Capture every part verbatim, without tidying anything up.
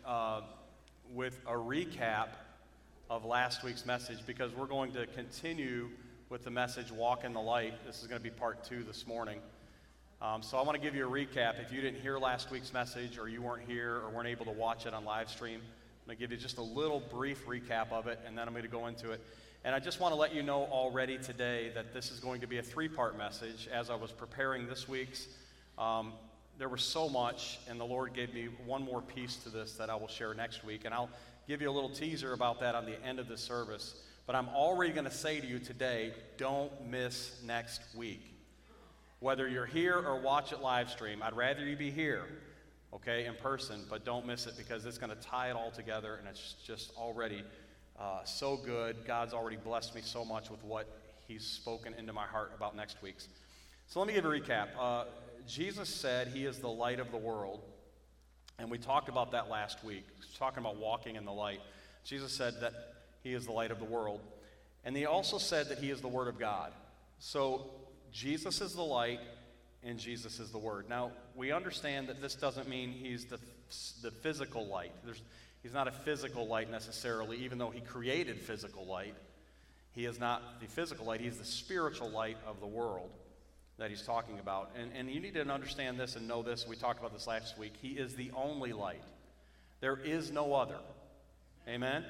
uh, with a recap of last week's message because we're going to continue with the message, Walk in the Light. This is going to be part two this morning. Um, so I want to give you a recap. If you didn't hear last week's message or you weren't here or weren't able to watch it on live stream, I'm going to give you just a little brief recap of it, and then I'm going to go into it. And I just want to let you know already today that this is going to be a three-part message. As I was preparing this week's, um, there was so much, and the Lord gave me one more piece to this that I will share next week. And I'll give you a little teaser about that on the end of the service. But I'm already going to say to you today, don't miss next week. Whether you're here or watch it live stream, I'd rather you be here, okay, in person, but don't miss it because it's going to tie it all together, and it's just already uh, so good. God's already blessed me so much with what he's spoken into my heart about next week's. So let me give a recap. Uh, Jesus said he is the light of the world, and we talked about that last week, talking about walking in the light. Jesus said that he is the light of the world, and he also said that he is the Word of God. So Jesus is the light, and Jesus is the Word. Now, we understand that this doesn't mean he's the, the physical light. There's, he's not a physical light necessarily, even though he created physical light. He is not the physical light. He's the spiritual light of the world that he's talking about. And, and you need to understand this and know this. We talked about this last week. He is the only light. There is no other. Amen?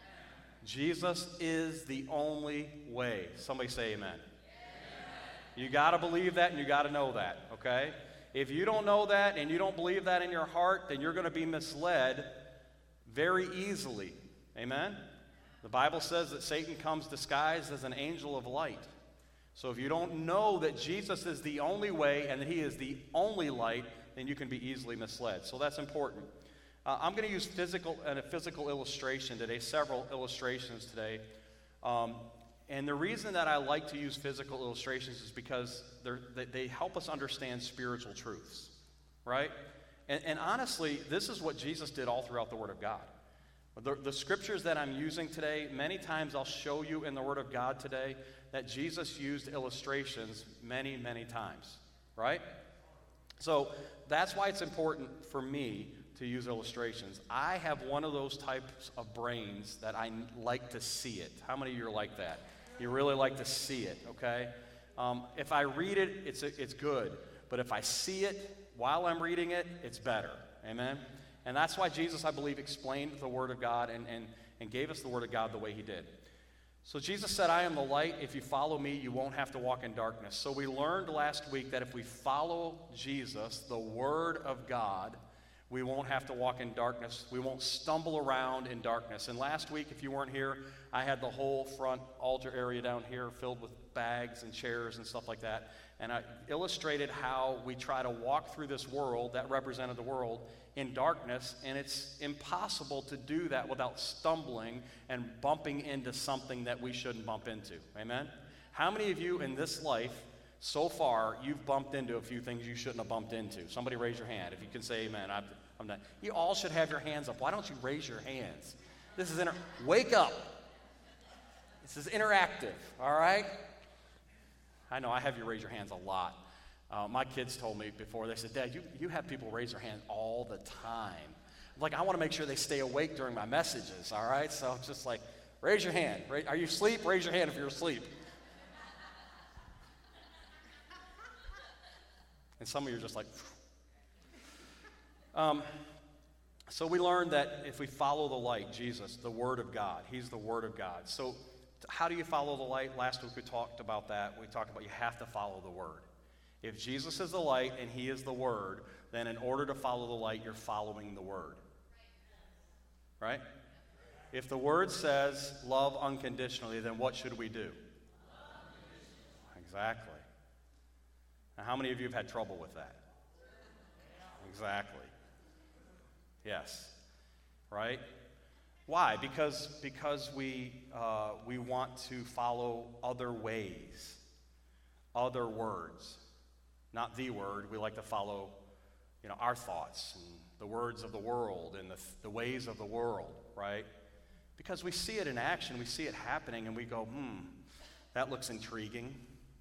Jesus is the only way. Somebody say amen. You got to believe that and you got to know that, okay? If you don't know that and you don't believe that in your heart, then you're going to be misled very easily. Amen? The Bible says that Satan comes disguised as an angel of light. So if you don't know that Jesus is the only way and that he is the only light, then you can be easily misled. So that's important. Uh, I'm going to use physical and a physical illustration today, several illustrations today. Um, and the reason that I like to use physical illustrations is because they, they help us understand spiritual truths, right? And, and honestly, this is what Jesus did all throughout the Word of God. The, the scriptures that I'm using today, many times I'll show you in the Word of God today that Jesus used illustrations many, many times, right? So that's why it's important for me to use illustrations. I have one of those types of brains that I like to see it. How many of you are like that? You really like to see it, okay? Um, if I read it, it's, it's good. But if I see it while I'm reading it, it's better. Amen? And that's why Jesus, I believe, explained the Word of God and, and, and gave us the Word of God the way he did. So Jesus said, I am the light. If you follow me, you won't have to walk in darkness. So we learned last week that if we follow Jesus, the Word of God, we won't have to walk in darkness. We won't stumble around in darkness. And last week, if you weren't here, I had the whole front altar area down here filled with bags and chairs and stuff like that. And I illustrated how we try to walk through this world that represented the world in darkness, and it's impossible to do that without stumbling and bumping into something that we shouldn't bump into. Amen? How many of you in this life, so far, you've bumped into a few things you shouldn't have bumped into? Somebody raise your hand if you can say amen. I'm, I'm not. You all should have your hands up. Why don't you raise your hands? This is inter- wake up. This is interactive, all right? I know I have you raise your hands a lot. Uh, my kids told me before, they said, Dad, you, you have people raise their hand all the time. I'm like, I want to make sure they stay awake during my messages, all right? So it's just like, raise your hand. Ra- Are you asleep? Raise your hand if you're asleep. And some of you are just like, um, so we learned that if we follow the light, Jesus, the Word of God, he's the Word of God. So how do you follow the light? Last week we talked about that. We talked about you have to follow the Word. If Jesus is the light and he is the Word, then in order to follow the light, you're following the Word. Right? If the Word says love unconditionally, then what should we do? Exactly. Now, how many of you have had trouble with that? Exactly. Yes. Right? Why? Because because we uh, we want to follow other ways, other words, not the Word. We like to follow, you know, our thoughts and the words of the world and the the ways of the world, right? Because we see it in action, we see it happening, and we go, hmm, that looks intriguing,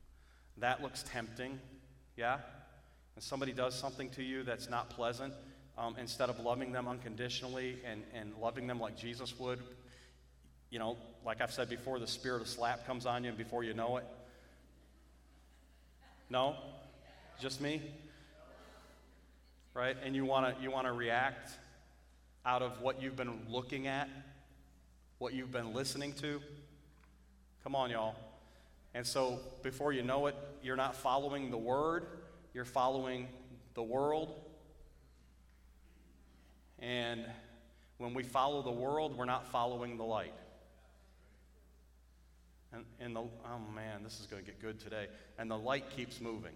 that looks tempting, yeah. And somebody does something to you that's not pleasant. um, instead of loving them unconditionally and, and loving them like Jesus would, you know, like I've said before, the spirit of slap comes on you and before you know it. No? Just me? Right? And you want to you want to react out of what you've been looking at, what you've been listening to. Come on, y'all. And so before you know it, you're not following the word, you're following the world. And when we follow the world, we're not following the light. And, and the, oh man, this is going to get good today. And the light keeps moving.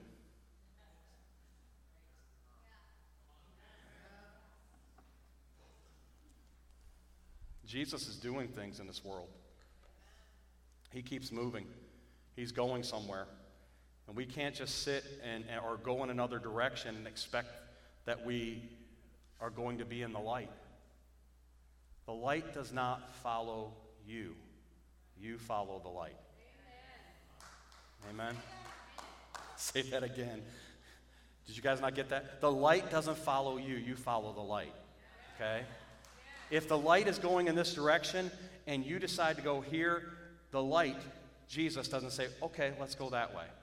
Jesus is doing things in this world. He keeps moving. He's going somewhere. And we can't just sit and, or go in another direction and expect that we are going to be in the light. The light does not follow you. You follow the light. Amen? Amen? Say that again. Did you guys not get that? The light doesn't follow you. You follow the light. Okay? If the light is going in this direction and you decide to go here, the light, Jesus doesn't say, okay, let's go that way.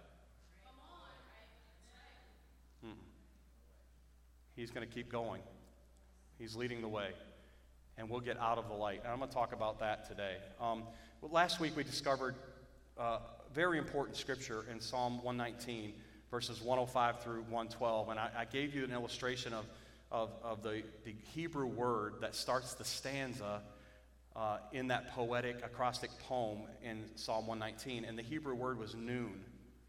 Hmm. He's going to keep going. He's leading the way. And we'll get out of the light. And I'm going to talk about that today. Um, well, last week we discovered uh, very important scripture in Psalm one nineteen, verses one oh five through one twelve. And I, I gave you an illustration of Of, of the, the Hebrew word that starts the stanza uh, in that poetic acrostic poem in Psalm one nineteen. And the Hebrew word was noon.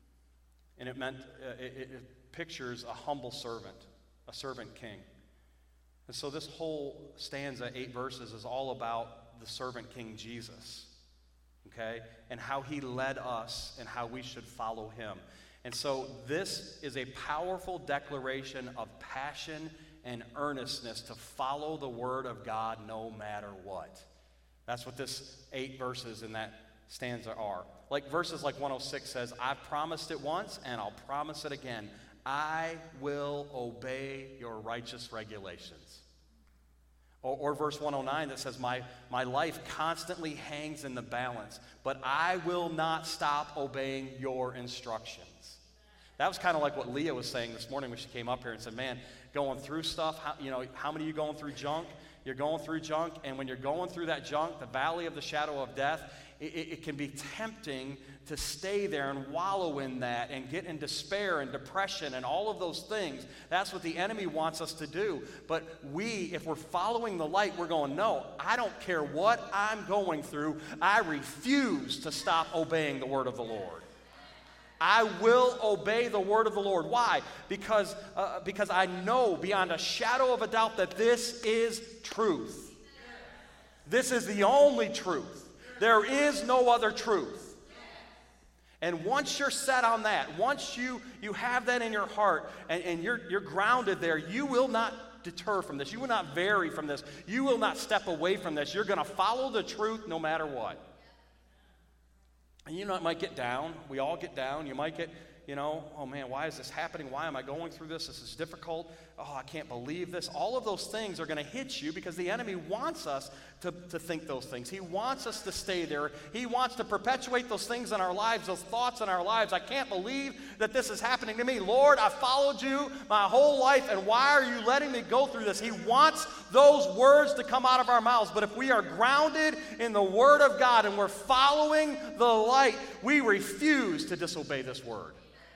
And it meant, uh, it, it pictures a humble servant, a servant king. And so this whole stanza, eight verses, is all about the servant king Jesus, okay? And how he led us and how we should follow him. And so this is a powerful declaration of passion and earnestness to follow the word of God no matter what. That's what this eight verses in that stanza are. Like verses like one oh six says, I've promised it once and I'll promise it again. I will obey your righteous regulations. Or, or verse one oh nine that says, my, my life constantly hangs in the balance, but I will not stop obeying your instructions. That was kind of like what Leah was saying this morning when she came up here and said, man, going through stuff, how, you know, how many of you going through junk? You're going through junk, and when you're going through that junk, the valley of the shadow of death, it, it, it can be tempting to stay there and wallow in that and get in despair and depression and all of those things. That's what the enemy wants us to do. But we, if we're following the light, we're going, no, I don't care what I'm going through. I refuse to stop obeying the word of the Lord. I will obey the word of the Lord. Why? Because, uh, because I know beyond a shadow of a doubt that this is truth. This is the only truth. There is no other truth. And once you're set on that, once you, you have that in your heart and, and you're, you're grounded there, you will not deter from this. You will not vary from this. You will not step away from this. You're going to follow the truth no matter what. And you know, it might get down. We all get down. You might get, you know, oh man, why is this happening? Why am I going through this? This is difficult. Oh, I can't believe this. All of those things are going to hit you because the enemy wants us to, to think those things. He wants us to stay there. He wants to perpetuate those things in our lives, those thoughts in our lives. I can't believe that this is happening to me. Lord, I followed you my whole life, and why are you letting me go through this? He wants those words to come out of our mouths. But if we are grounded in the Word of God and we're following the light, we refuse to disobey this Word.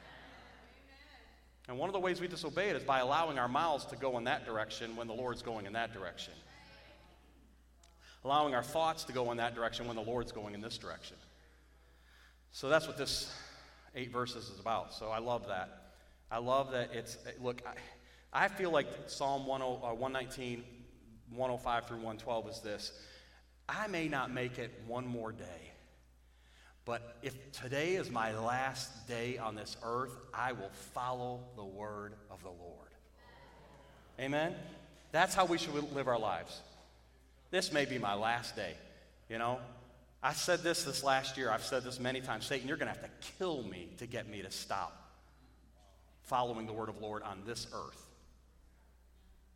And one of the ways we disobey it is by allowing our mouths to go in that direction when the Lord's going in that direction. Allowing our thoughts to go in that direction when the Lord's going in this direction. So that's what this eight verses is about. So I love that. I love that it's, look, I, I feel like Psalm one nineteen, one oh five through one twelve is this. I may not make it one more day. But if today is my last day on this earth, I will follow the word of the Lord. Amen? That's how we should live our lives. This may be my last day, you know. I said this this last year. I've said this many times. Satan, you're going to have to kill me to get me to stop following the word of the Lord on this earth.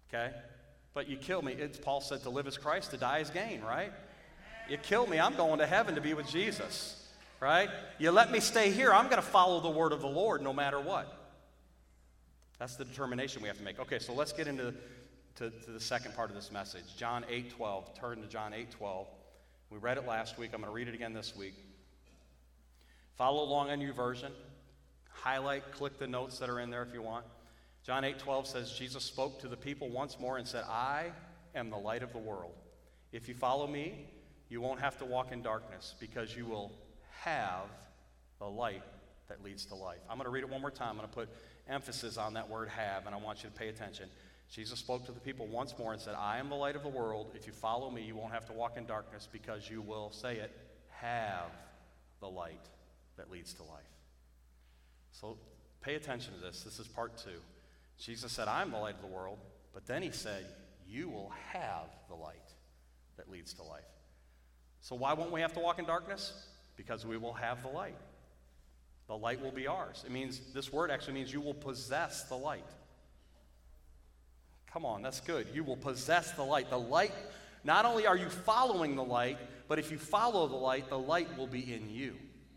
Okay? But you kill me. It's, Paul said to live is Christ, to die is gain, right? You kill me, I'm going to heaven to be with Jesus, right? You let me stay here, I'm going to follow the word of the Lord no matter what. That's the determination we have to make. Okay, so let's get into to, to the second part of this message. John eight twelve. Turn to John eight twelve. We read it last week. I'm going to read it again this week. Follow along on your version. Highlight, click the notes that are in there if you want. John eight twelve says, Jesus spoke to the people once more and said, I am the light of the world. If you follow me, you won't have to walk in darkness because you will have the light that leads to life. I'm going to read it one more time. I'm going to put emphasis on that word have, and I want you to pay attention. Jesus spoke to the people once more and said, I am the light of the world. If you follow me, you won't have to walk in darkness because you will, say it, have the light that leads to life. So pay attention to this. This is part two. Jesus said, I'm the light of the world, but then he said, you will have the light that leads to life. So why won't we have to walk in darkness? Because we will have the light. The light will be ours. It means, this word actually means you will possess the light. Come on, that's good. You will possess the light. The light, not only are you following the light, but if you follow the light, the light will be in you.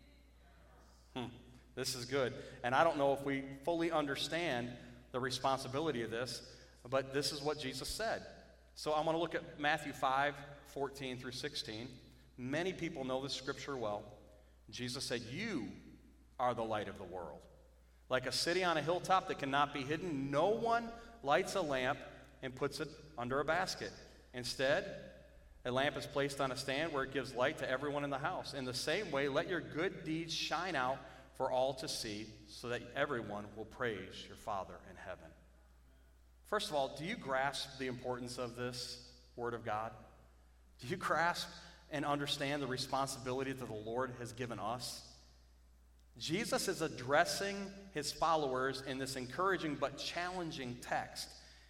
Hmm, this is good. And I don't know if we fully understand the responsibility of this, but this is what Jesus said. So I'm going to look at Matthew five, fourteen through sixteen. Many people know this scripture well. Jesus said, you are the light of the world. Like a city on a hilltop that cannot be hidden, no one lights a lamp and puts it under a basket. Instead, a lamp is placed on a stand where it gives light to everyone in the house. In the same way, let your good deeds shine out for all to see, so that everyone will praise your Father in heaven. First of all, do you grasp the importance of this Word of God? Do you grasp and understand the responsibility that the Lord has given us? Jesus is addressing his followers in this encouraging but challenging text.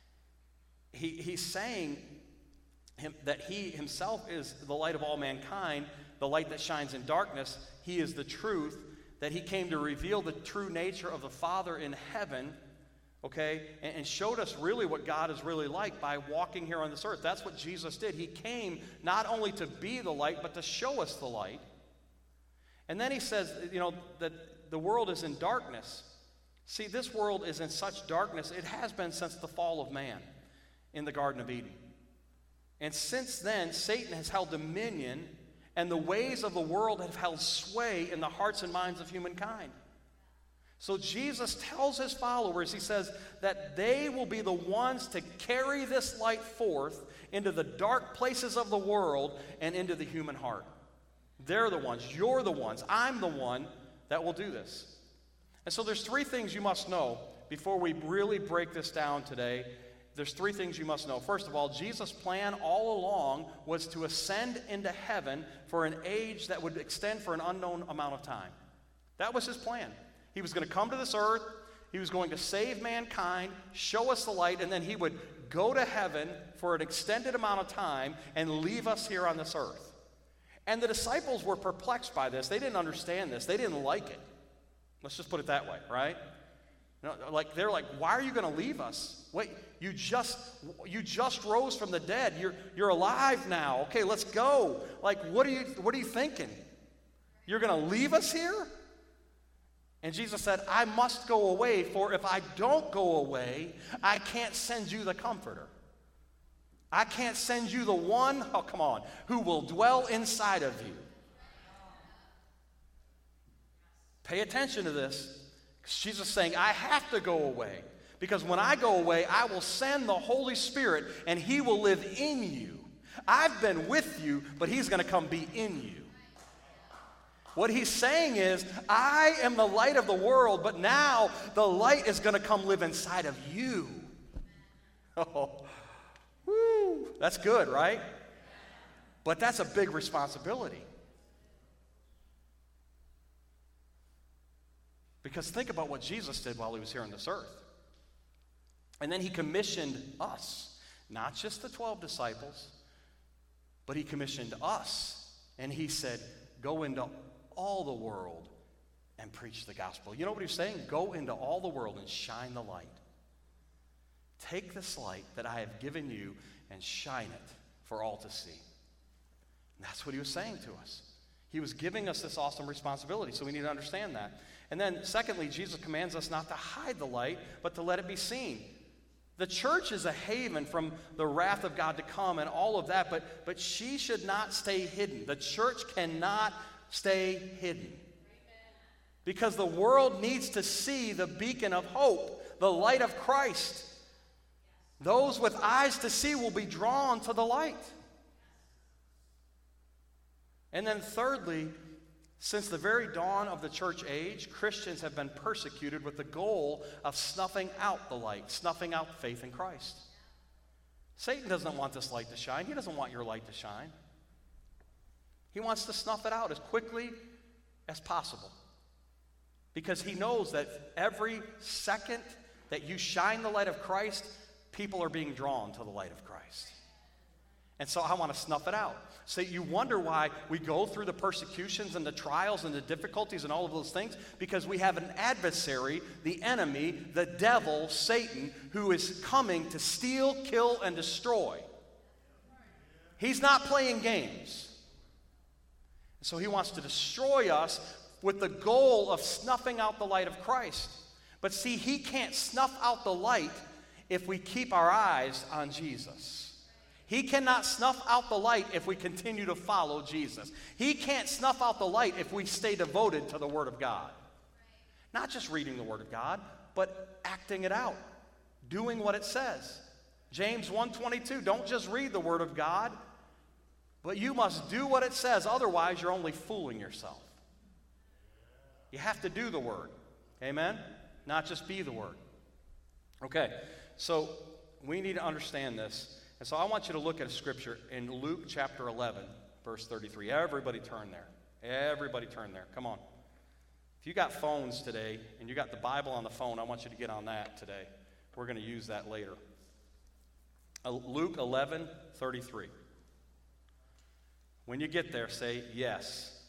He, he's saying him, that he himself is the light of all mankind, the light that shines in darkness. He is the truth, that he came to reveal the true nature of the Father in heaven, okay, and, and showed us really what God is really like by walking here on this earth. That's what Jesus did. He came not only to be the light, but to show us the light. And then he says, you know, that the world is in darkness. See, this world is in such darkness. It has been since the fall of man in the Garden of Eden. And since then, Satan has held dominion, and the ways of the world have held sway in the hearts and minds of humankind. So Jesus tells his followers, he says, that they will be the ones to carry this light forth into the dark places of the world and into the human heart. They're the ones. You're the ones. I'm the one that will do this. And so there's three things you must know before we really break this down today. There's three things you must know. First of all, Jesus' plan all along was to ascend into heaven for an age that would extend for an unknown amount of time. That was his plan. He was going to come to this earth. He was going to save mankind, show us the light, and then he would go to heaven for an extended amount of time and leave us here on this earth. And the disciples were perplexed by this. They didn't understand this. They didn't like it. Let's just put it that way, right? You know, like they're like, why are you going to leave us? Wait, you just you just rose from the dead. You're you're alive now. Okay, let's go. Like, what are you what are you thinking? You're going to leave us here? And Jesus said, I must go away, for if I don't go away, I can't send you the Comforter. I can't send you the one, oh, come on, who will dwell inside of you. Pay attention to this. Jesus is saying, I have to go away. Because when I go away, I will send the Holy Spirit, and he will live in you. I've been with you, but he's going to come be in you. What he's saying is, I am the light of the world, but now the light is going to come live inside of you. Oh, woo, that's good, right? But that's a big responsibility. Because think about what Jesus did while he was here on this earth. And then he commissioned us, not just the twelve disciples, but he commissioned us. And he said, go into all the world and preach the gospel. You know what he's saying? Go into all the world and shine the light. Take this light that I have given you and shine it for all to see. And that's what he was saying to us. He was giving us this awesome responsibility, so we need to understand that. And then, secondly, Jesus commands us not to hide the light, but to let it be seen. The church is a haven from the wrath of God to come and all of that, but, but she should not stay hidden. The church cannot stay hidden. Because the world needs to see the beacon of hope, the light of Christ. Those with eyes to see will be drawn to the light. And then thirdly, since the very dawn of the church age, Christians have been persecuted with the goal of snuffing out the light, snuffing out faith in Christ. Satan doesn't want this light to shine. He doesn't want your light to shine. He wants to snuff it out as quickly as possible. Because he knows that every second that you shine the light of Christ, people are being drawn to the light of Christ. And so I want to snuff it out. So you wonder why we go through the persecutions and the trials and the difficulties and all of those things, because we have an adversary, the enemy, the devil, Satan, who is coming to steal, kill, and destroy. He's not playing games. So he wants to destroy us with the goal of snuffing out the light of Christ. But see, he can't snuff out the light if we keep our eyes on Jesus. He cannot snuff out the light if we continue to follow Jesus. He can't snuff out the light if we stay devoted to the Word of God. Not just reading the Word of God, but acting it out, doing what it says. James one twenty-two, don't just read the Word of God, but you must do what it says. Otherwise, you're only fooling yourself. You have to do the Word. Amen? Not just be the Word. Okay, so we need to understand this. And so I want you to look at a scripture in Luke chapter eleven, verse thirty-three. Everybody turn there. Everybody turn there. Come on. If you got phones today and you got the Bible on the phone, I want you to get on that today. We're going to use that later. Uh, Luke eleven, thirty-three. When you get there, say yes. Yes.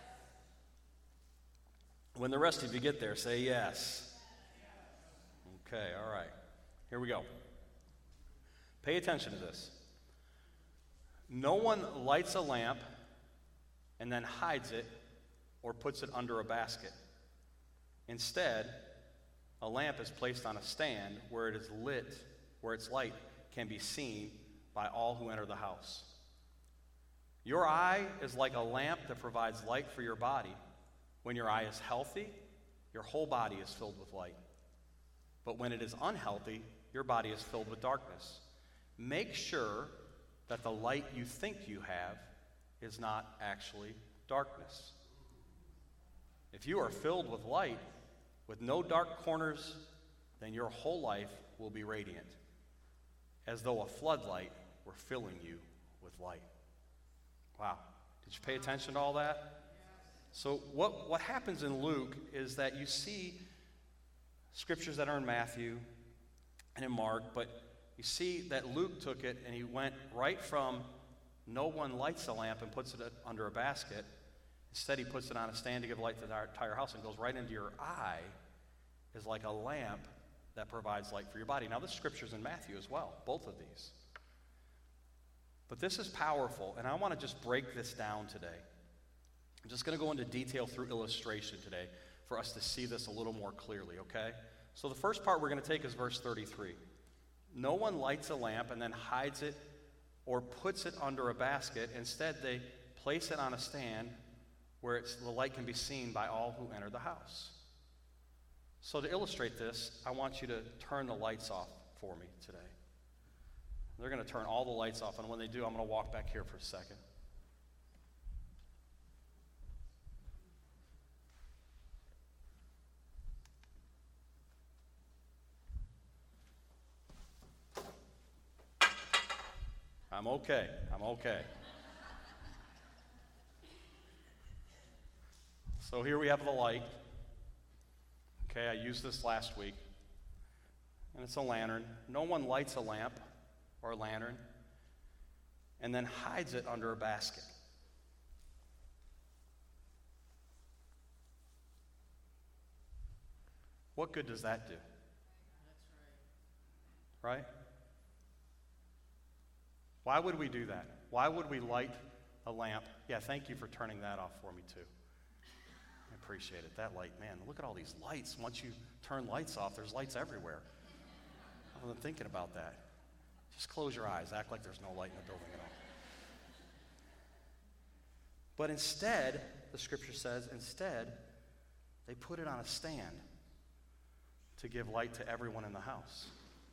When the rest of you get there, say yes. Okay, all right. Here we go. Pay attention to this. No one lights a lamp and then hides it or puts it under a basket. Instead, a lamp is placed on a stand where it is lit, where its light can be seen by all who enter the house. Your eye is like a lamp that provides light for your body. When your eye is healthy, your whole body is filled with light. But when it is unhealthy, your body is filled with darkness. Make sure that the light you think you have is not actually darkness. If you are filled with light, with no dark corners, then your whole life will be radiant, as though a floodlight were filling you with light. Wow. Did you pay attention to all that? So what, what happens in Luke is that you see scriptures that are in Matthew and in Mark, but you see that Luke took it and he went right from no one lights a lamp and puts it under a basket. Instead, he puts it on a stand to give light to the entire house and goes right into your eye, is like a lamp that provides light for your body. Now, this scripture's in Matthew as well, both of these. But this is powerful, and I want to just break this down today. I'm just going to go into detail through illustration today for us to see this a little more clearly, okay? So the first part we're going to take is verse thirty-three. No one lights a lamp and then hides it or puts it under a basket. Instead, they place it on a stand where it's, the light can be seen by all who enter the house. So to illustrate this, I want you to turn the lights off for me today. They're going to turn all the lights off, and when they do, I'm going to walk back here for a second. I'm okay. I'm okay. So here we have the light. Okay, I used this last week. And it's a lantern. No one lights a lamp or a lantern and then hides it under a basket. What good does that do? right? Why would we do that? Why would we light a lamp? Yeah, thank you for turning that off for me too. I appreciate it. That light, man, look at all these lights. Once you turn lights off, there's lights everywhere. I wasn't thinking about that. Just close your eyes. Act like there's no light in the building at all. But instead, the scripture says, instead, they put it on a stand to give light to everyone in the house.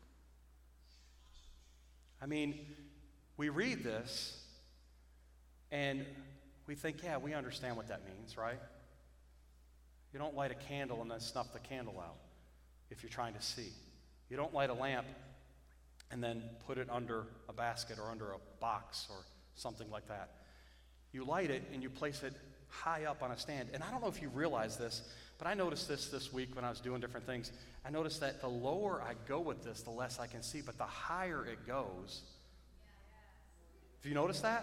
I mean, we read this and we think, yeah, we understand what that means, right? You don't light a candle and then snuff the candle out if you're trying to see. You don't light a lamp and then put it under a basket or under a box or something like that. You light it and you place it high up on a stand. And I don't know if you realize this, but I noticed this this week when I was doing different things. I noticed that the lower I go with this, the less I can see, but the higher it goes. Have you noticed that?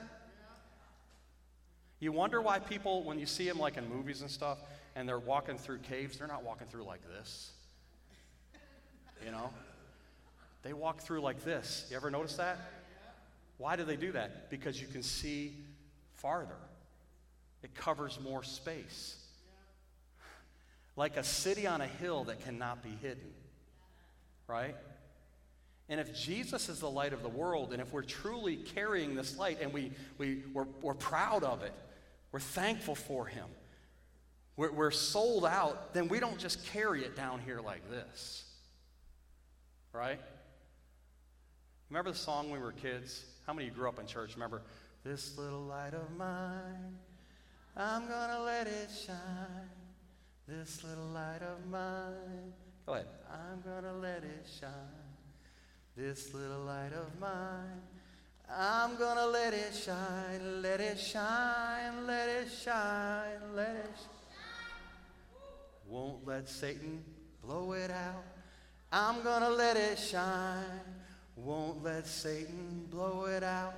You wonder why people, when you see them like in movies and stuff, and they're walking through caves, they're not walking through like this. You know? They walk through like this. You ever notice that? Why do they do that? Because you can see farther. It covers more space. Like a city on a hill that cannot be hidden. Right? And if Jesus is the light of the world, and if we're truly carrying this light, and we, we, we're, we're proud of it, we're thankful for him, we're, we're sold out, then we don't just carry it down here like this. Right? Remember the song when we were kids? How many of you grew up in church? Remember, this little light of mine, I'm gonna let it shine. This little light of mine. Go ahead. I'm gonna let it shine. This little light of mine, I'm gonna let it shine, let it shine, let it shine, let it shine. Won't let Satan blow it out. I'm gonna let it shine. Won't let Satan blow it out.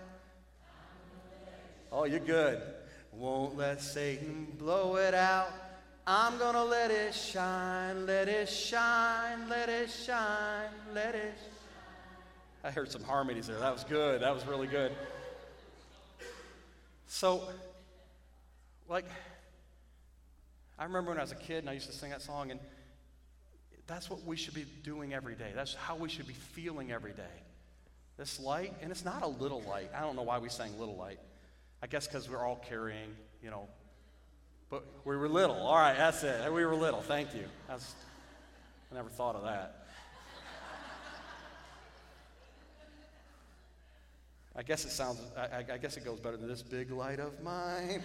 Oh, you're good. Won't let Satan blow it out. I'm gonna let it shine, let it shine, let it shine, let it shine. I heard some harmonies there. That was good. That was really good. So, like, I remember when I was a kid and I used to sing that song, and that's what we should be doing every day. That's how we should be feeling every day. This light, and it's not a little light. I don't know why we sang little light. I guess because we're all carrying, you know, but we were little. All right, that's it. We were little. Thank you. That's, I never thought of that. I guess it sounds, I, I guess it goes better than this big light of mine.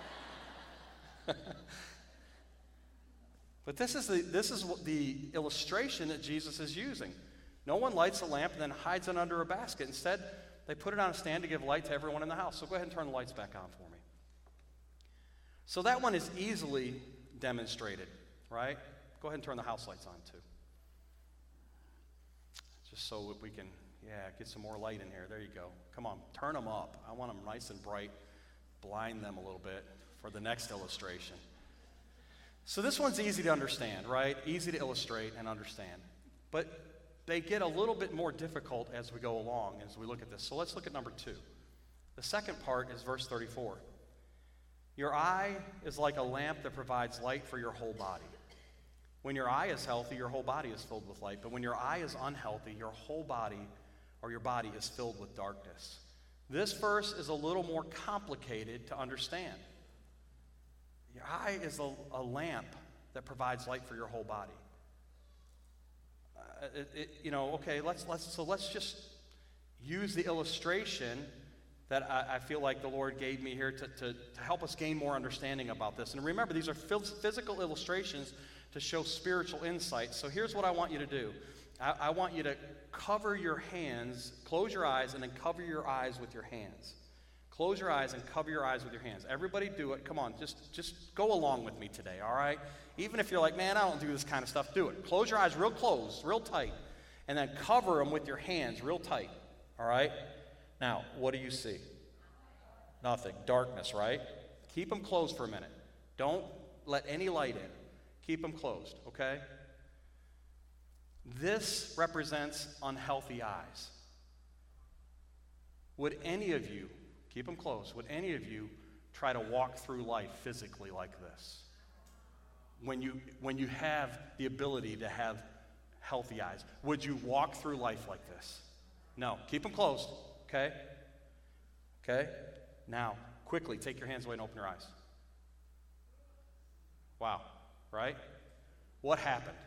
But this is the this is what the illustration that Jesus is using. No one lights a lamp and then hides it under a basket. Instead, they put it on a stand to give light to everyone in the house. So go ahead and turn the lights back on for me. So that one is easily demonstrated, right? Go ahead and turn the house lights on too. Just so that we can, yeah, get some more light in here. There you go. Come on, turn them up. I want them nice and bright. Blind them a little bit for the next illustration. So this one's easy to understand, right? Easy to illustrate and understand. But they get a little bit more difficult as we go along, as we look at this. So let's look at number two. The second part is verse thirty-four. Your eye is like a lamp that provides light for your whole body. When your eye is healthy, your whole body is filled with light. But when your eye is unhealthy, your whole body or your body is filled with darkness. This verse is a little more complicated to understand. Your eye is a, a lamp that provides light for your whole body. Uh, it, it, you know, okay, let's let's so let's just use the illustration that I, I feel like the Lord gave me here to, to, to help us gain more understanding about this. And remember, these are physical illustrations to show spiritual insight. So here's what I want you to do. I, I want you to cover your hands, close your eyes, and then cover your eyes with your hands. Close your eyes and cover your eyes with your hands. Everybody do it. Come on, just, just go along with me today, all right? Even if you're like, man, I don't do this kind of stuff, do it. Close your eyes real close, real tight, and then cover them with your hands real tight, all right? Now, what do you see? Nothing. Darkness, right? Keep them closed for a minute. Don't let any light in. Keep them closed, okay? This represents unhealthy eyes. Would any of you, keep them closed, would any of you try to walk through life physically like this? When you, when you have the ability to have healthy eyes, would you walk through life like this? No. Keep them closed, okay? Okay? Now, quickly, take your hands away and open your eyes. Wow, right? What happened?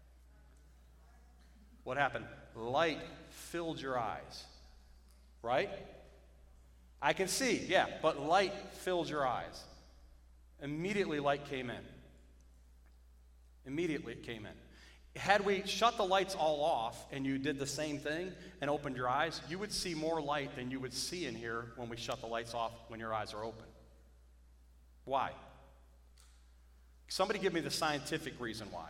What happened? Light filled your eyes, right? I can see, yeah, but light filled your eyes. Immediately, light came in. Immediately, it came in. Had we shut the lights all off and you did the same thing and opened your eyes, you would see more light than you would see in here when we shut the lights off when your eyes are open. Why? Somebody give me the scientific reason why.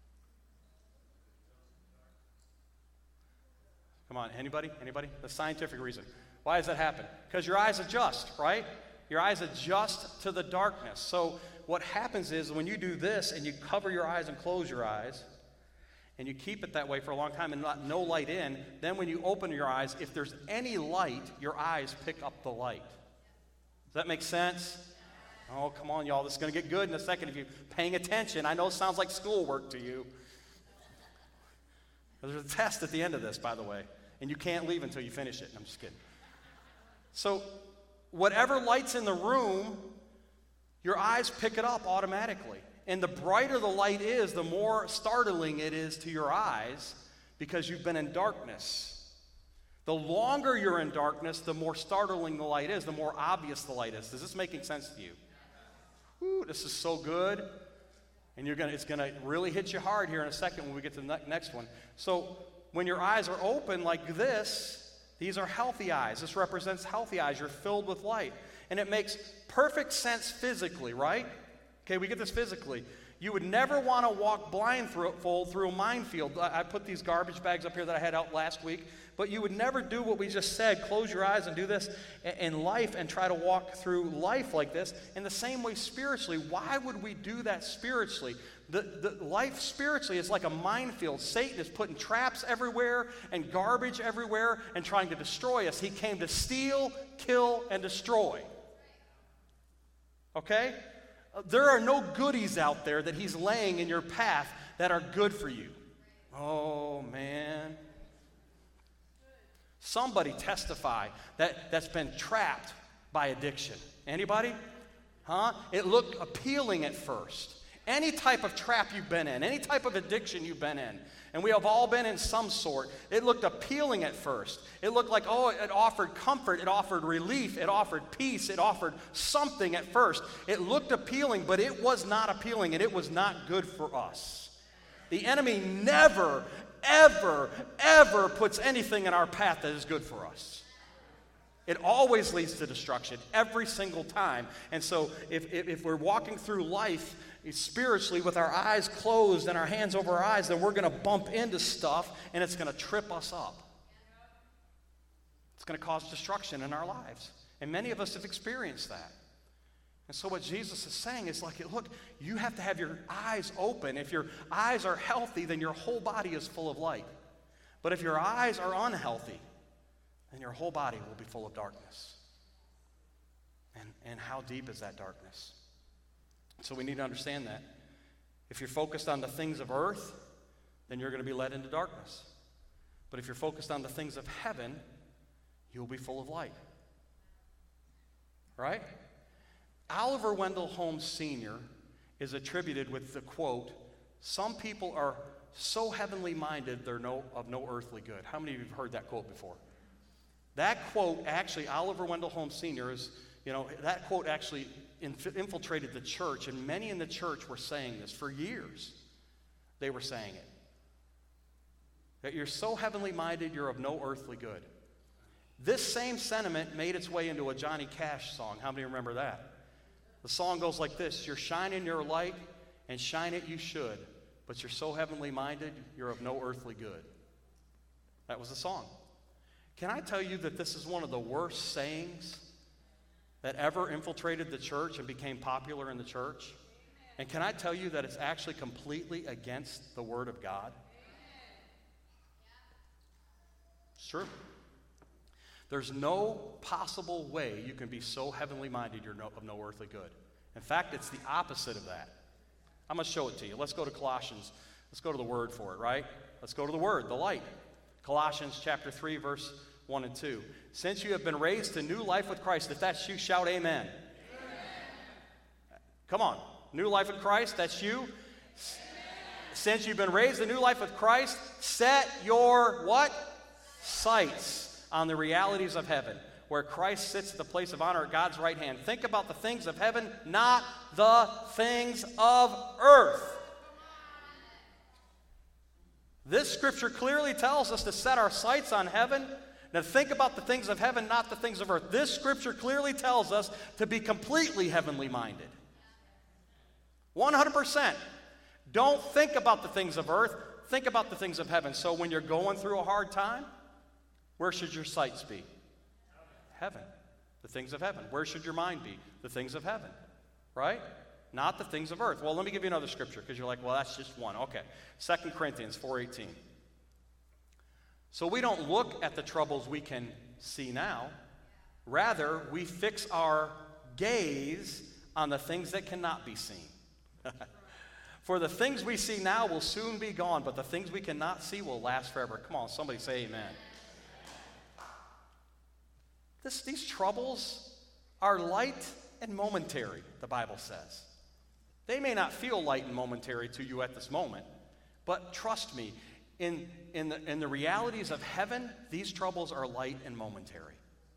Come on, anybody? Anybody? The scientific reason. Why does that happen? Because your eyes adjust, right? Your eyes adjust to the darkness. So what happens is when you do this and you cover your eyes and close your eyes, and you keep it that way for a long time and not no light in, then when you open your eyes, if there's any light, your eyes pick up the light. Does that make sense? Oh, come on, y'all. This is going to get good in a second if you're paying attention. I know it sounds like schoolwork to you. There's a test at the end of this, by the way, and you can't leave until you finish it. I'm just kidding. So whatever light's in the room, your eyes pick it up automatically. And the brighter the light is, the more startling it is to your eyes because you've been in darkness. The longer you're in darkness, the more startling the light is, the more obvious the light is. Is this making sense to you? Woo, this is so good. And you're gonna, it's going to really hit you hard here in a second when we get to the next one. So when your eyes are open like this, these are healthy eyes. This represents healthy eyes. You're filled with light. And it makes perfect sense physically, right? Okay, we get this physically. You would never want to walk blindfold through a minefield. I put these garbage bags up here that I had out last week, but you would never do what we just said, close your eyes and do this in life and try to walk through life like this. In the same way spiritually, why would we do that spiritually? The, the life spiritually is like a minefield. Satan is putting traps everywhere and garbage everywhere and trying to destroy us. He came to steal, kill, and destroy. Okay? There are no goodies out there that he's laying in your path that are good for you. Oh, man. Somebody testify that, that's been trapped by addiction. Anybody? Huh? It looked appealing at first. Any type of trap you've been in, any type of addiction you've been in, and we have all been in some sort, it looked appealing at first. It looked like, oh, it offered comfort, it offered relief, it offered peace, it offered something at first. It looked appealing, but it was not appealing, and it was not good for us. The enemy never, ever, ever puts anything in our path that is good for us. It always leads to destruction, every single time. And so if, if, if we're walking through life spiritually with our eyes closed and our hands over our eyes, then we're going to bump into stuff and it's going to trip us up. It's going to cause destruction in our lives. And many of us have experienced that. And so what Jesus is saying is like, look, you have to have your eyes open. If your eyes are healthy, then your whole body is full of light. But if your eyes are unhealthy, then your whole body will be full of darkness. And, and how deep is that darkness? So we need to understand that. If you're focused on the things of earth, then you're going to be led into darkness. But if you're focused on the things of heaven, you'll be full of light. Right? Oliver Wendell Holmes Senior is attributed with the quote, "Some people are so heavenly minded they're no, of no earthly good." How many of you have heard that quote before? That quote, actually, Oliver Wendell Holmes Senior is, you know, that quote actually inf- infiltrated the church, and many in the church were saying this for years. They were saying it. That you're so heavenly minded, you're of no earthly good. This same sentiment made its way into a Johnny Cash song. How many remember that? The song goes like this: "You're shining your light, and shine it you should, but you're so heavenly minded, you're of no earthly good." That was the song. Can I tell you that this is one of the worst sayings that ever infiltrated the church and became popular in the church? And can I tell you that it's actually completely against the Word of God? It's true. There's no possible way you can be so heavenly minded you're no, of no earthly good. In fact, it's the opposite of that. I'm going to show it to you. Let's go to Colossians. Let's go to the Word for it, right? Let's go to the Word, the light. Colossians chapter three, verse one and two. Since you have been raised to new life with Christ, if that's you, shout amen. Amen. Come on. New life with Christ, that's you. Amen. Since you've been raised to new life with Christ, set your what? Sights on the realities of heaven, where Christ sits at the place of honor at God's right hand. Think about the things of heaven, not the things of earth. This scripture clearly tells us to set our sights on heaven. Now think about the things of heaven, not the things of earth. This scripture clearly tells us to be completely heavenly minded. one hundred percent. Don't think about the things of earth. Think about the things of heaven. So when you're going through a hard time, where should your sights be? Heaven. The things of heaven. Where should your mind be? The things of heaven. Right? Not the things of earth. Well, let me give you another scripture because you're like, well, that's just one. Okay. Second Corinthians four eighteen. So we don't look at the troubles we can see now. Rather, we fix our gaze on the things that cannot be seen. For the things we see now will soon be gone, but the things we cannot see will last forever. Come on, somebody say amen. This, these troubles are light and momentary, the Bible says. They may not feel light and momentary to you at this moment, but trust me, in, in, the, in the realities of heaven, these troubles are light and momentary.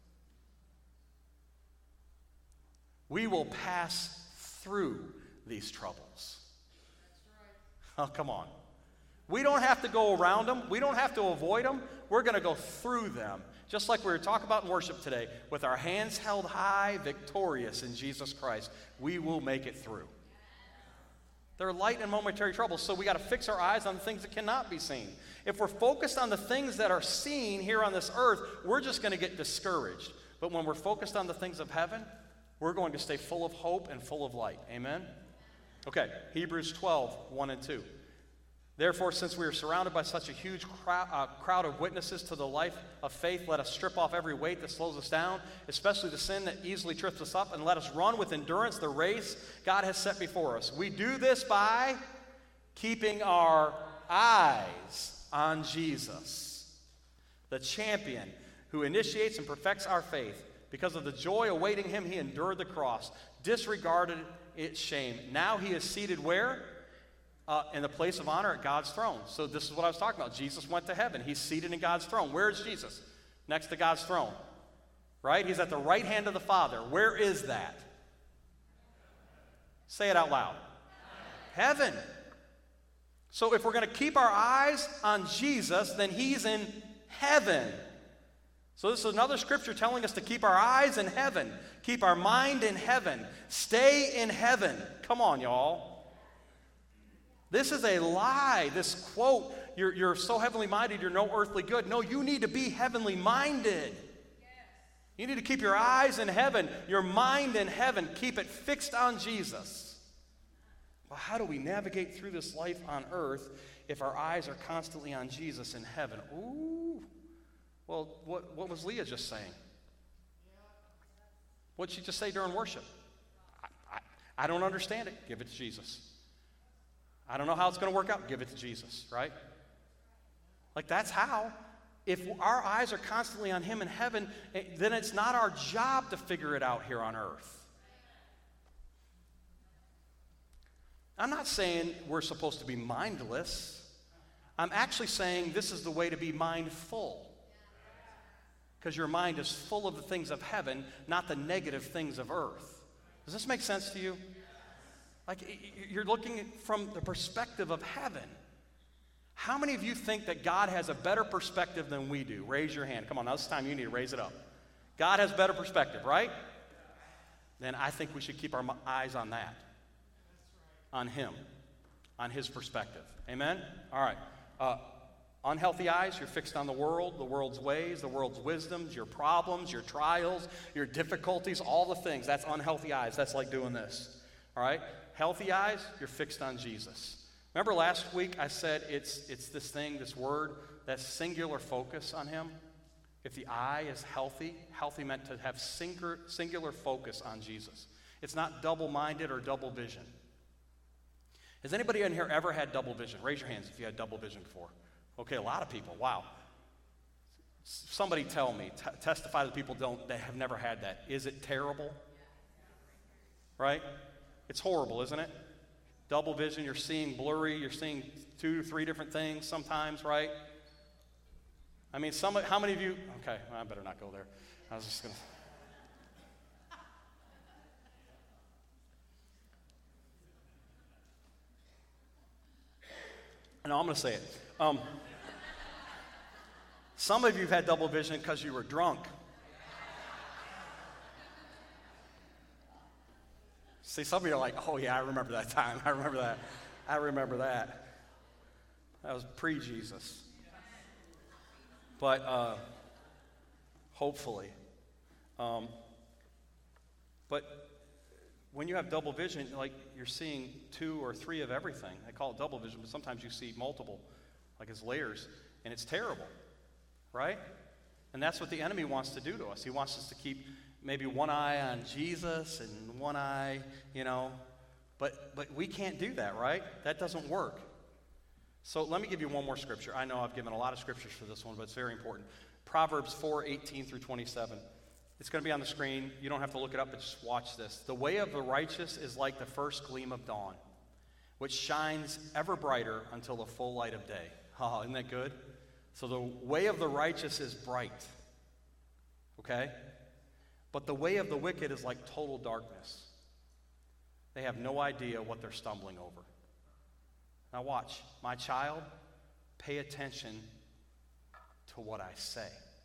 We will pass through these troubles. Oh, come on. We don't have to go around them. We don't have to avoid them. We're going to go through them. Just like we were talking about in worship today, with our hands held high, victorious in Jesus Christ, we will make it through. They're light and momentary troubles, so we got to fix our eyes on the things that cannot be seen. If we're focused on the things that are seen here on this earth, we're just going to get discouraged. But when we're focused on the things of heaven, we're going to stay full of hope and full of light. Amen? Okay, Hebrews twelve, one and two. Therefore, since we are surrounded by such a huge crowd, uh, crowd of witnesses to the life of faith, let us strip off every weight that slows us down, especially the sin that easily trips us up, and let us run with endurance the race God has set before us. We do this by keeping our eyes on Jesus, the champion who initiates and perfects our faith. Because of the joy awaiting him, he endured the cross, disregarded its shame. Now he is seated where? Uh, in the place of honor at God's throne. So this is what I was talking about. Jesus went to heaven. He's seated in God's throne. Where is Jesus? Next to God's throne. Right? He's at the right hand of the Father. Where is that? Say it out loud. Heaven. So if we're going to keep our eyes on Jesus, then he's in heaven. So this is another scripture telling us to keep our eyes in heaven. Keep our mind in heaven. Stay in heaven. Come on, y'all. This is a lie, this quote, you're, you're so heavenly minded, you're no earthly good. No, you need to be heavenly minded. You need to keep your eyes in heaven, your mind in heaven. Keep it fixed on Jesus. Well, how do we navigate through this life on earth if our eyes are constantly on Jesus in heaven? Ooh. Well, what, what was Leah just saying? What did she just say during worship? I, I, I don't understand it. Give it to Jesus. I don't know how it's going to work out. Give it to Jesus, right? Like that's how. If our eyes are constantly on him in heaven, then it's not our job to figure it out here on earth. I'm not saying we're supposed to be mindless. I'm actually saying this is the way to be mindful. Because your mind is full of the things of heaven, not the negative things of earth. Does this make sense to you? Like, you're looking from the perspective of heaven. How many of you think that God has a better perspective than we do? Raise your hand. Come on, now this time you need to raise it up. God has better perspective, right? Then I think we should keep our eyes on that. On him. On his perspective. Amen? All right. Uh, unhealthy eyes, you're fixed on the world, the world's ways, the world's wisdoms, your problems, your trials, your difficulties, all the things. That's unhealthy eyes. That's like doing this. All right? Healthy eyes, you're fixed on Jesus. Remember last week I said it's, it's this thing, this word, that singular focus on him? If the eye is healthy, healthy meant to have singular, singular focus on Jesus. It's not double-minded or double vision. Has anybody in here ever had double vision? Raise your hands if you had double vision before. Okay, a lot of people. Wow. Somebody tell me, t- testify that people don't, they have never had that. Is it terrible? Right? It's horrible, isn't it? Double vision, you're seeing blurry, you're seeing two or three different things sometimes, right? I mean, some, how many of you, okay, I better not go there. I was just going to. No, I'm going to say it. Um, some of you have had double vision because you were drunk. See, some of you are like, oh, yeah, I remember that time. I remember that. I remember that. That was pre-Jesus. But uh, hopefully. Um, but when you have double vision, like you're seeing two or three of everything. I call it double vision, but sometimes you see multiple, like it's layers, and it's terrible, right? And that's what the enemy wants to do to us. He wants us to keep maybe one eye on Jesus and one eye, you know, but but we can't do that, right? That doesn't work. So let me give you one more scripture. I know I've given a lot of scriptures for this one, but it's very important. Proverbs four, eighteen through twenty-seven. It's going to be on the screen. You don't have to look it up, but just watch this. The way of the righteous is like the first gleam of dawn, which shines ever brighter until the full light of day. Oh, isn't that good? So the way of the righteous is bright, okay? But the way of the wicked is like total darkness. They have no idea what they're stumbling over. Now watch. My child, pay attention to what I say.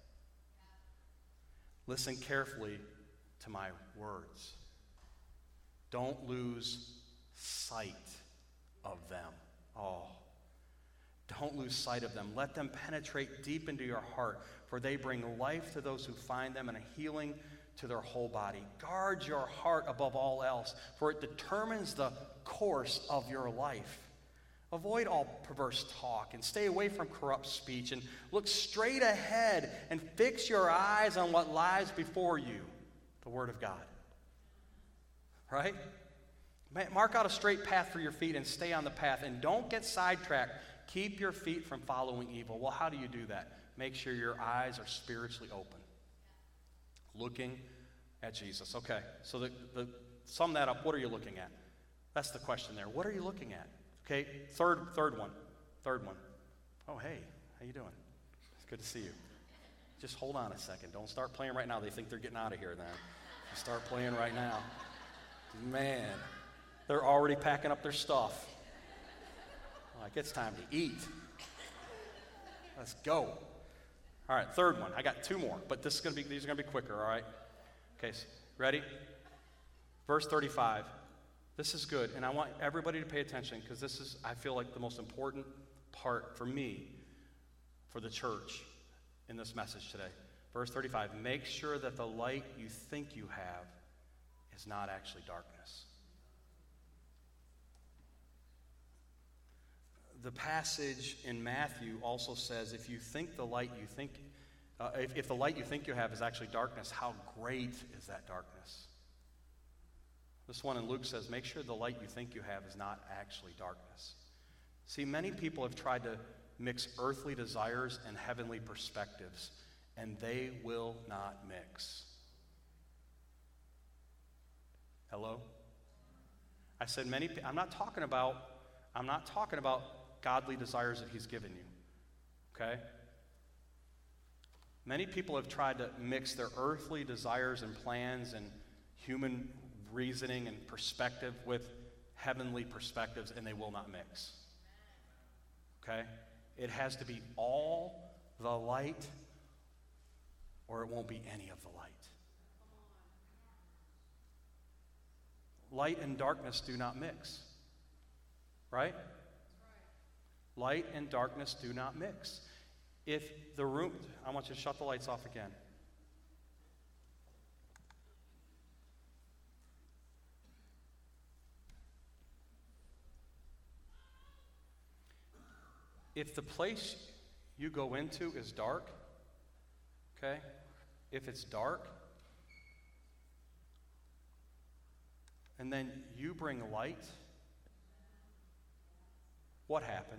Listen carefully to my words. Don't lose sight of them. Oh, don't lose sight of them. Let them penetrate deep into your heart, for they bring life to those who find them and a healing to their whole body. Guard your heart above all else, for it determines the course of your life. Avoid all perverse talk and stay away from corrupt speech and look straight ahead and fix your eyes on what lies before you, the Word of God. Right? Mark out a straight path for your feet and stay on the path, and don't get sidetracked. Keep your feet from following evil. Well, how do you do that? Make sure your eyes are spiritually open, looking at Jesus. Okay, so the, the, sum that up. What are you looking at? That's the question there. What are you looking at? Okay, third, third one, third one. Oh, hey, how you doing? It's good to see you. Just hold on a second. Don't start playing right now. They think they're getting out of here then. You start playing right now. Man, they're already packing up their stuff. Like, it's time to eat. Let's go. All right, third one. I got two more, but this is gonna be, these are going to be quicker, all right? Okay, so, ready? Verse thirty-five. This is good, and I want everybody to pay attention because this is, I feel like, the most important part for me, for the church, in this message today. Verse thirty-five, make sure that the light you think you have is not actually darkness. The passage in Matthew also says, if you think the light you think, uh, if, if the light you think you have is actually darkness, how great is that darkness? This one in Luke says, make sure the light you think you have is not actually darkness. See, many people have tried to mix earthly desires and heavenly perspectives, and they will not mix. Hello? I said many, I'm not talking about, I'm not talking about godly desires that he's given you, okay? Many people have tried to mix their earthly desires and plans and human reasoning and perspective with heavenly perspectives, and they will not mix. Okay? It has to be all the light, or it won't be any of the light. Light and darkness do not mix. Right? Light and darkness do not mix. If the room, I want you to shut the lights off again. If the place you go into is dark, Okay? If it's dark, and then you bring light, what happened?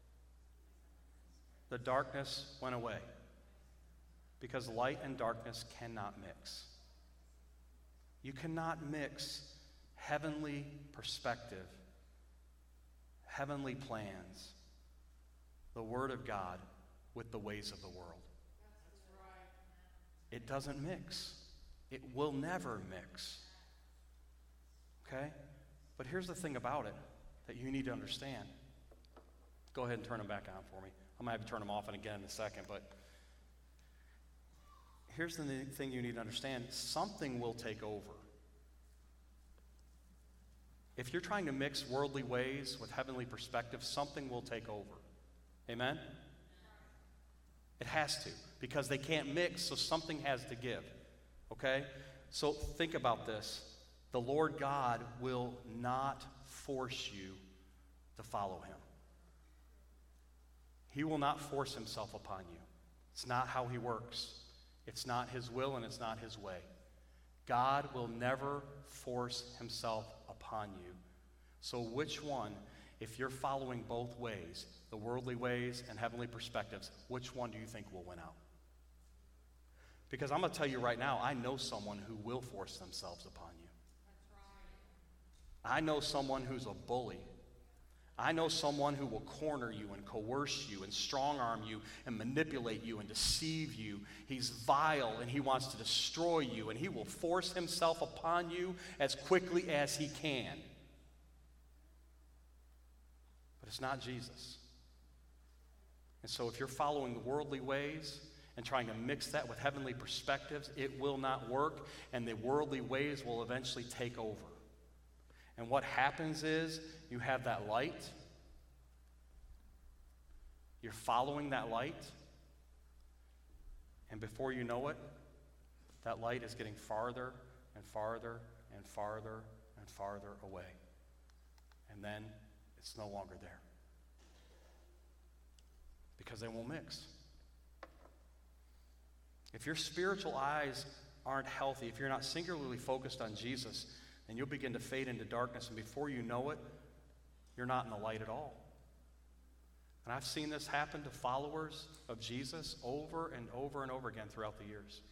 The darkness went away. Because light and darkness cannot mix. You cannot mix heavenly perspective, heavenly plans, the Word of God, with the ways of the world. That's right. It doesn't mix. It will never mix. Okay? But here's the thing about it that you need to understand. Go ahead and turn them back on for me. I'm going to have to turn them off and again in a second, but here's the thing you need to understand. Something will take over. If you're trying to mix worldly ways with heavenly perspective, something will take over. Amen? It has to, because they can't mix, so something has to give. Okay? So think about this. The Lord God will not force you to follow him. He will not force himself upon you. It's not how he works. It's not his will and it's not his way. God will never force himself upon you. So which one, if you're following both ways, the worldly ways and heavenly perspectives, which one do you think will win out? Because I'm going to tell you right now, I know someone who will force themselves upon you. I know someone who's a bully. I know someone who will corner you and coerce you and strong-arm you and manipulate you and deceive you. He's vile and he wants to destroy you, and he will force himself upon you as quickly as he can. But it's not Jesus. And so if you're following the worldly ways and trying to mix that with heavenly perspectives, it will not work, and the worldly ways will eventually take over. And what happens is you have that light. You're following that light. And before you know it, that light is getting farther and farther and farther and farther away. And then it's no longer there. Because they won't mix. If your spiritual eyes aren't healthy, if you're not singularly focused on Jesus, and you'll begin to fade into darkness, and before you know it, you're not in the light at all. And I've seen this happen to followers of Jesus over and over and over again throughout the years.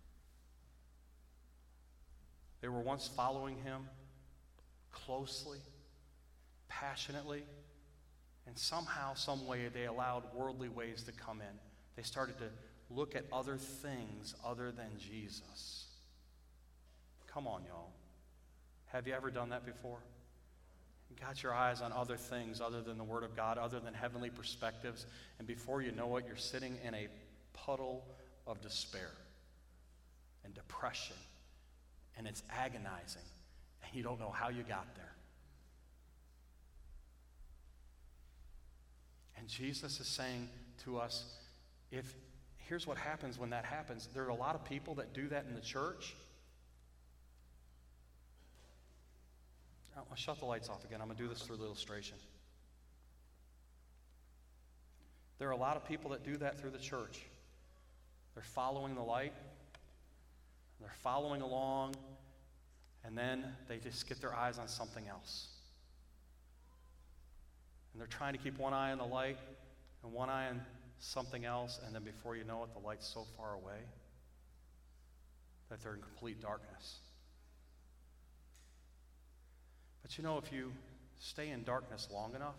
They were once following him closely, passionately, and somehow, some way, they allowed worldly ways to come in. They started to look at other things other than Jesus. Come on, y'all. Have you ever done that before? You got your eyes on other things other than the Word of God, other than heavenly perspectives, and before you know it, you're sitting in a puddle of despair and depression, and it's agonizing, and you don't know how you got there. And Jesus is saying to us, if here's what happens when that happens. There are a lot of people that do that in the church. I'll shut the lights off again. I'm going to do this through the illustration. There are a lot of people that do that through the church. They're following the light. They're following along. And then they just get their eyes on something else. And they're trying to keep one eye on the light and one eye on something else. And then before you know it, the light's so far away that they're in complete darkness. But you know, if you stay in darkness long enough,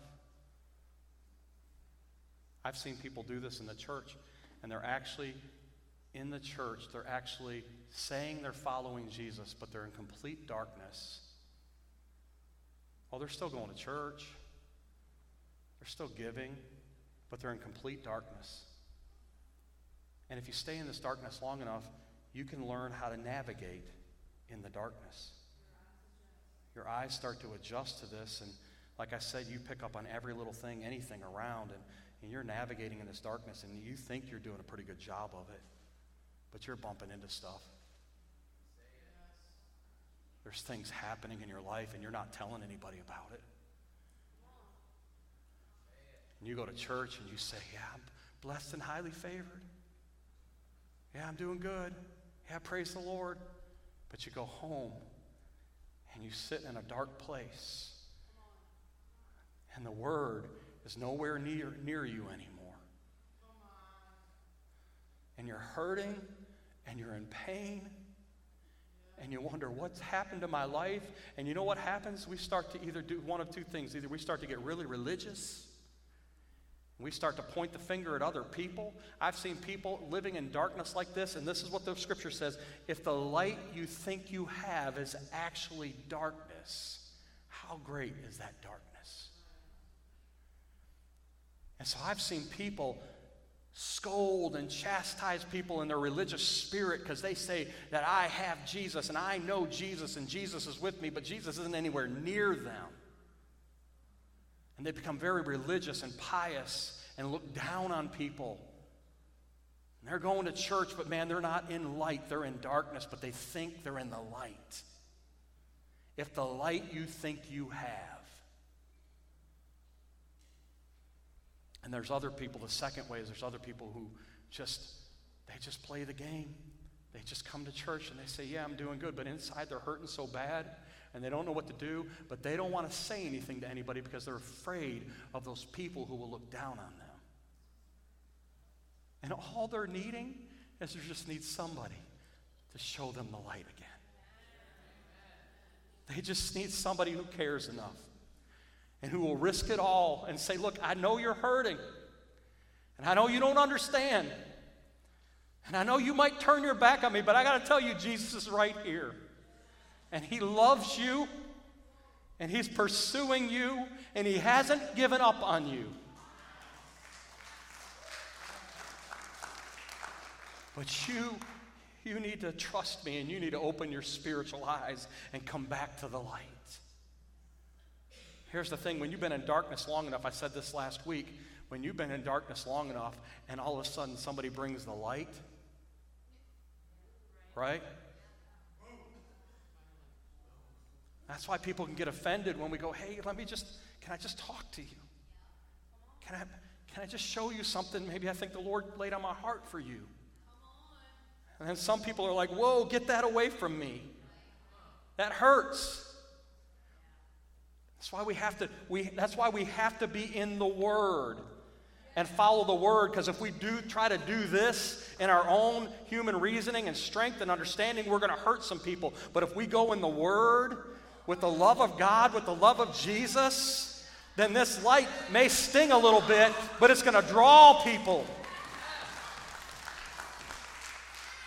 I've seen people do this in the church, and they're actually in the church, they're actually saying they're following Jesus, but they're in complete darkness. Oh, they're still going to church, they're still giving, but they're in complete darkness. And if you stay in this darkness long enough, you can learn how to navigate in the darkness. Your eyes start to adjust to this, and like I said, you pick up on every little thing, anything around, and, and you're navigating in this darkness, and you think you're doing a pretty good job of it, but you're bumping into stuff. There's things happening in your life, and you're not telling anybody about it. And you go to church, and you say, yeah, I'm blessed and highly favored. Yeah, I'm doing good. Yeah, praise the Lord. But you go home and you sit in a dark place. And the Word is nowhere near, near you anymore. And you're hurting and you're in pain. And you wonder, what's happened to my life? And you know what happens? We start to either do one of two things. Either we start to get really religious. We start to point the finger at other people. I've seen people living in darkness like this, and this is what the scripture says. If the light you think you have is actually darkness, how great is that darkness? And so I've seen people scold and chastise people in their religious spirit because they say that I have Jesus and I know Jesus and Jesus is with me, but Jesus isn't anywhere near them. And they become very religious and pious and look down on people. And they're going to church, but man, they're not in light. They're in darkness, but they think they're in the light. If the light you think you have. And there's other people, the second way is there's other people who just, they just play the game. They just come to church and they say, yeah, I'm doing good, but inside they're hurting so bad and they don't know what to do, but they don't want to say anything to anybody because they're afraid of those people who will look down on them. And all they're needing is they just need somebody to show them the light again. They just need somebody who cares enough and who will risk it all and say, look, I know you're hurting, and I know you don't understand, and I know you might turn your back on me, but I got to tell you, Jesus is right here, and he loves you, and he's pursuing you, and he hasn't given up on you. But you, you need to trust me, and you need to open your spiritual eyes and come back to the light. Here's the thing, when you've been in darkness long enough, I said this last week, when you've been in darkness long enough and all of a sudden somebody brings the light, right? That's why people can get offended when we go, hey, let me just, can I just talk to you? Can I, can I just show you something maybe I think the Lord laid on my heart for you? And then some people are like, whoa, get that away from me. That hurts. That's why we have to, we, that's why we have to be in the Word and follow the Word, because if we do try to do this in our own human reasoning and strength and understanding, we're going to hurt some people. But if we go in the Word with the love of God, with the love of Jesus, then this light may sting a little bit, but it's going to draw people.